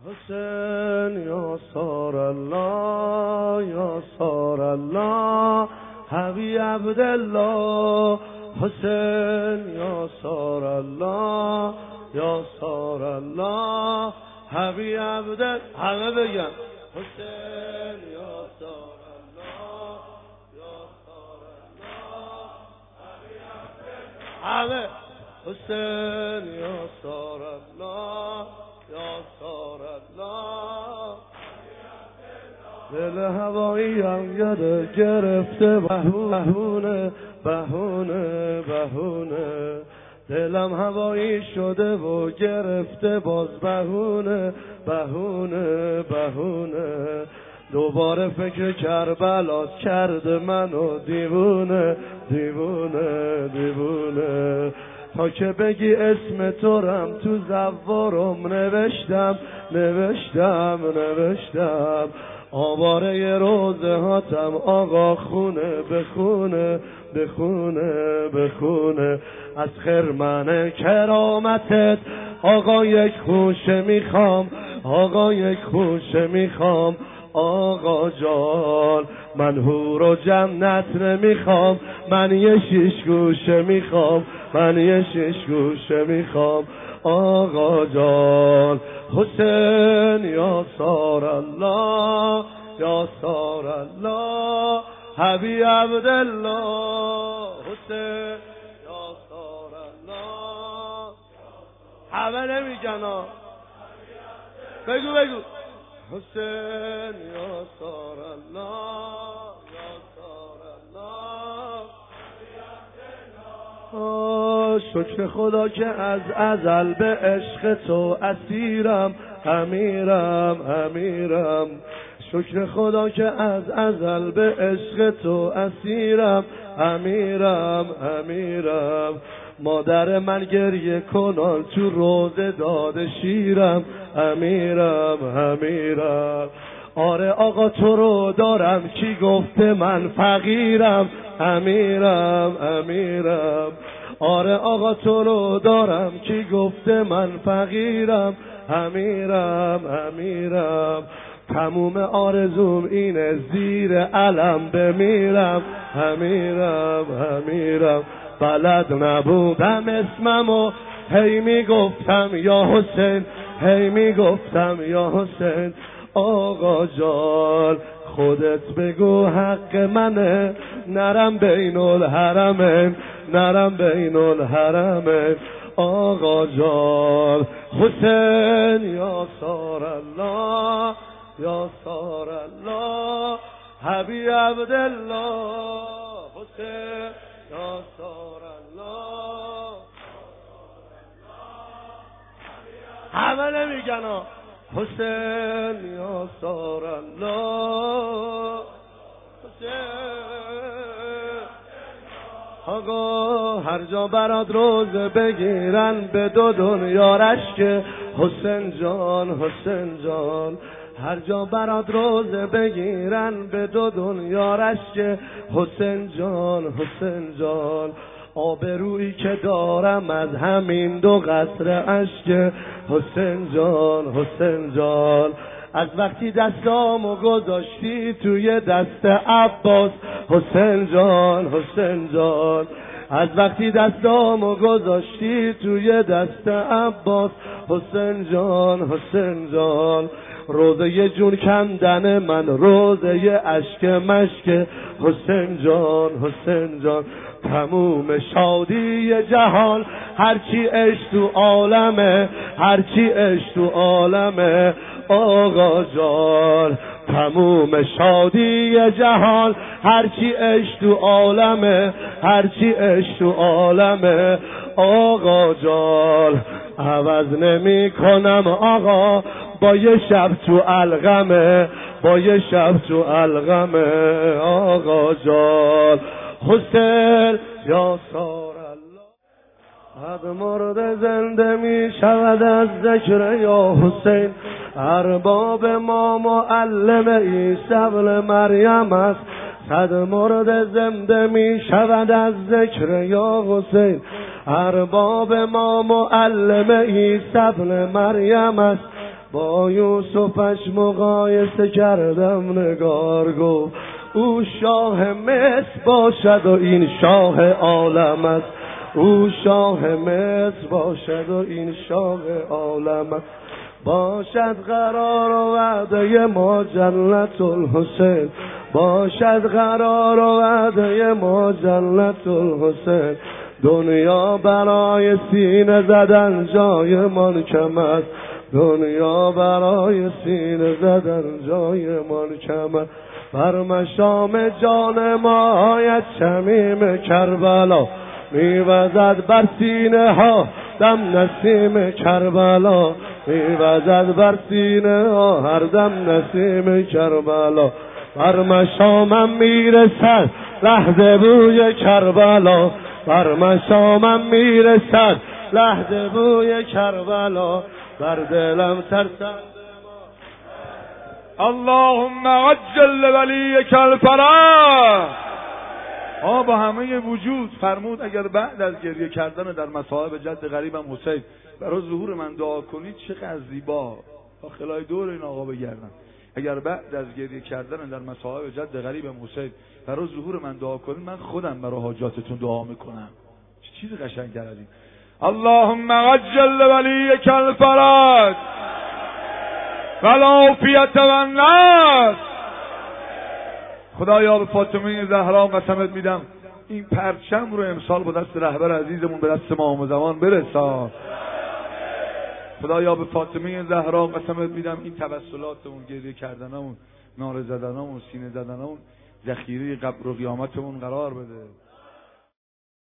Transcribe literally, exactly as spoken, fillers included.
حسین یا سار الله یا سار الله حبیب عبدالله حسین یا سار الله یا سار الله حبیب عبدالله همه بگن حسین یا سار الله یا سار الله حبیب عبدالله همه حسین یا سار الله یا سار الله دل هوایی هم گره گرفته بهونه بهونه بهونه دلم هوایی شده و گرفته باز بهونه بهونه بهونه دوباره فکر کربلا کرده منو دیوونه دیوونه دیوونه تا که بگی اسم تو رم تو زوارم نوشتم نوشتم نوشتم آواره روزه هاتم آقا خونه بخونه بخونه بخونه از خرمن کرامتت آقا یک خوشه میخوام آقا یک خوشه میخوام آقا جان من حور و جنت نمیخوام من یه شیش گوشه میخوام من یه شیش گوشه میخوام آقا جان حسین یا سار الله یا سار الله حبیب عبدالله حسین یا سار الله همه نمیگن ها بگو بگو حسین یا سار الله یا سار الله شکر خدا که از ازل به عشق تو اسیرم امیرم امیرم شکر خدا که از ازل به عشق تو اسیرم امیرم امیرم مادر من گریه کنان تو روزه داده شیرم امیرم امیرم آره آقا تو رو دارم کی گفته من فقیرم امیرم امیرم آره آقا تو رو دارم کی گفته من فقیرم امیرم امیرم تموم آرزوم اینه زیر علم بمیرم امیرم امیرم بلد نبودم اسممو هی میگفتم یا حسین هی میگفتم یا حسین آقا جان خودت بگو حق منه نرم بین الحرمین نرم بین الحرمین آقا جان حسین یا سار الله یا سار الله حبیب عبدالله حسین یا سار الله همه نمیگن ها حسین یا سار الله حسین آقا هر جا برات روزه بگیرن به دو دنیا رشک حسین جان حسین جان هر جا برات روزه بگیرن به دو دنیا رشک حسین جان حسین جان آبرویی که دارم از همین دو قصر اشک حسین جان حسین جان از وقتی دستامو گذاشتی توی دست عباس حسین جان حسین جان از وقتی دستامو گذاشتی توی دست عباس حسین جان حسین جان روزه یه جون کندن من روزه یه اشک مشک حسین جان حسین جان تموم شادی جهان هرچی عشق تو عالمه هرچی عشق تو عالمه آقا جان تموم شادی جهان هرچی عشق تو عالمه هرچی عشق تو عالمه آقا جان عوض نمی کنم آقا با یه شب تو الغمه با یه شب تو الغمه آقا جان حسین یا سار الله حد مرد زنده می شود از ذکر یا حسین ارباب ما معلم عیسی ابن مریم است صد مرد زنده می شود از ذکر یا حسین ارباب ما معلم عیسی ابن مریم است با یوسفش مقایسه کردم نگار گفت او شاه مصر باشد و این شاه عالم است، او شاه مصر باشد و این شاه عالم است. باشد قرار و وعده ما جنت الحسین، باشد قرار و وعده ما جنت الحسین. دنیا برای سینه زدن جای من کم است، دنیا برای سینه زدن جای من کم است. بر مشام جان ما آید شمیم کربلا، میوزد بر سینه ها دم نسیم کربلا، میوزد بر سینه ها هر دم نسیم کربلا. بر مشامم میرسد لحظه بوی کربلا، بر مشامم میرسد لحظه بوی کربلا. بر دلم ترسد اللهم عجل ولیک الفرج. آه با همه وجود فرمود اگر بعد از گریه کردن در مصائب جد غریبم حسین برای ظهور من دعا کنید چقدر زیبا. با خلای دور این آقا بگردم. اگر بعد از گریه کردن در مصائب جد غریبم حسین برای ظهور من دعا کنید من خودم برای حاجاتتون دعا میکنم. چه چیز قشنگ کردید. اللهم عجل ولیک الفرج والعافیت والنصر. خدایا به فاطمه زهرا قسمت میدم این پرچم رو امسال با دست رهبر عزیزمون به دست امام زمان برسان. خدایا به فاطمه زهرا قسمت میدم این توسلاتمون، گریه کردنمون، نعره زدنمون، سینه زدنمون ذخیره قبر و قیامتمون قرار بده.